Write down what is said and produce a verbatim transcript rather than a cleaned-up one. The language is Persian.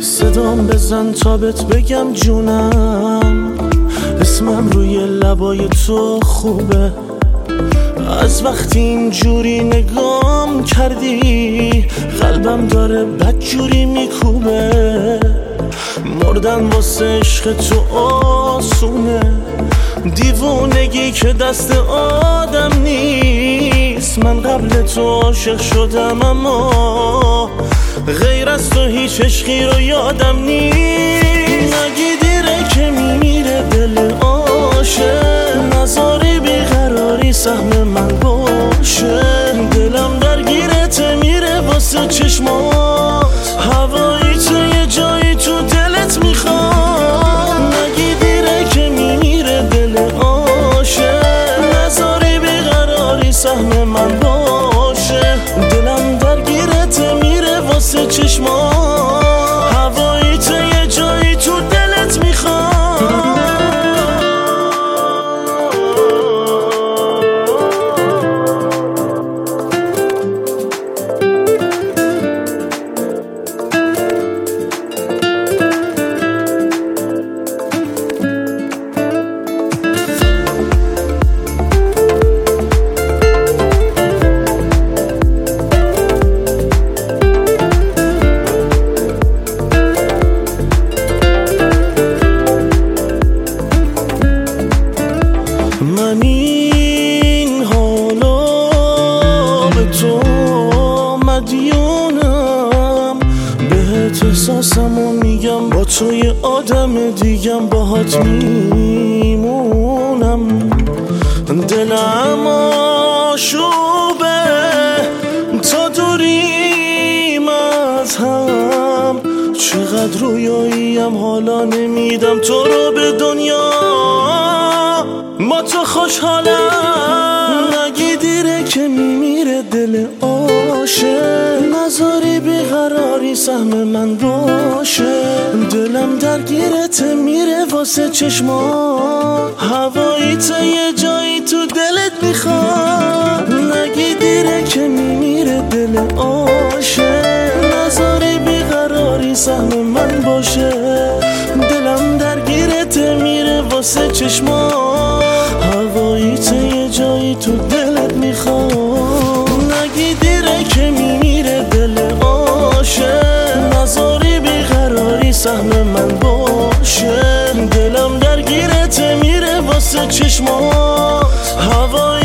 صدام بزن تا بهت بگم جونم، اسمم روی لبای تو خوبه. از وقتی اینجوری نگام کردی قلبم داره بدجوری میکوبه. مردن واسه عشق تو آسونه، دیوونگی که دست آدم نیست. من قبل تو عاشق شدم اما غیر از تو هیچ عشقی رو یادم نیست. نگی دیره که میمیره دل عاشق، نذاری بیقراری سهم من باشه. دلم درگیرته میره واسه چشمات، هوایی تو یه جایی تو دلت میخواد. نگی دیره که میمیره دل عاشق، نذاری بیقراری سهم من باشه. دلم درگیرته میره واسه چشمات، هوایی تو یه جایی تو دلت میخواد. من این حالا به تو مدیونم، بهت احساسمو میگم، با تو یه آدم دیگم باهات میمونم. دلم آشوبه تا دوریم از هم، چقدر رویاییم حالا نمیدم تو رو به دنیا. با تو خوشحالم، نگی دیره که میمیره دل عاشق، نذاری بیقراری سهم من باشه. دلم درگیرته میره واسه چشمات، هوایی تو یه جایی تو دلت میخواد. نگی دیره که میمیره دل عاشق، نذاری بیقراری سهم من باشه. دلم درگیرته میره واسه چشمات، هوایی تو یه جایی تو دلت میخواد. نگی دیره که میمیره دل عاشق، نذاری بیقراری سهم من باشه. دلم درگیرته میره واسه چشمات، هوایی